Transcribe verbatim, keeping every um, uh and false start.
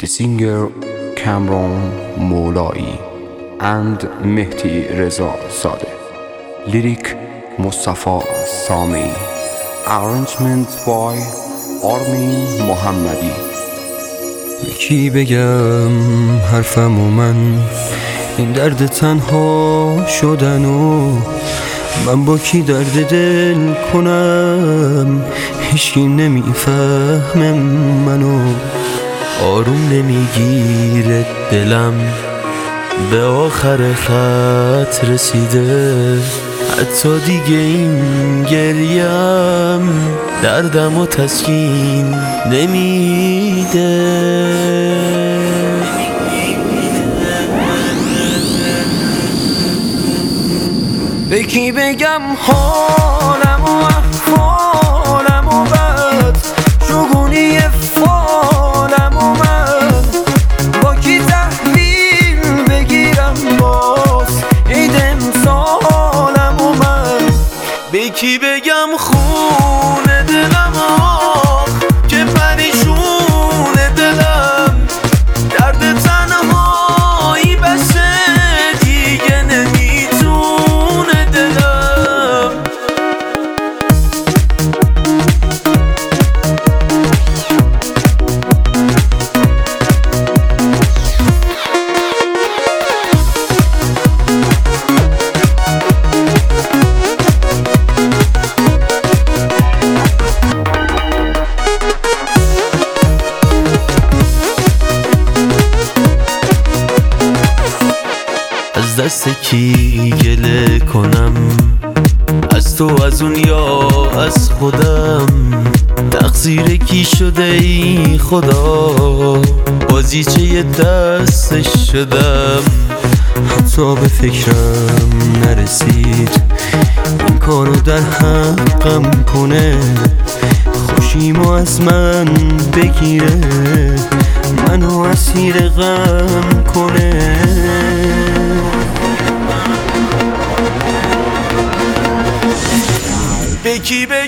The singer Kamran Moulai and Mehdi Reza Zadeh. Lyric Mustafa Sami. Arrangement by Armin Mohammadi. به کی بگم حرفمو من، این درد تنها شدن و من با کی درد دل کنم؟ هیچکی نمیفهمه منو، آروم نمیگیره دلم، به آخر خط رسیده، حتی دیگه این گریم دردم و تسکین نمیده. به کی بگم حالم و احوالم و بد شگونی فالم و من، با کی تحویل بگیرم باز عید امسالم و من. به کی بگم خون دلم آخ که پریشون دلم، درد تنهایی بسه دیگه نمیتونه دلم. از دست کی گله کنم، از تو، از اون یا از خودم؟ تقصیر کی شده ای خدا، بازیچه دستش شدم. حتی به فکرم نرسید این کارو در حقم کنه، خوشیمو از من بگیره، منو اسیر غم کنه. به کی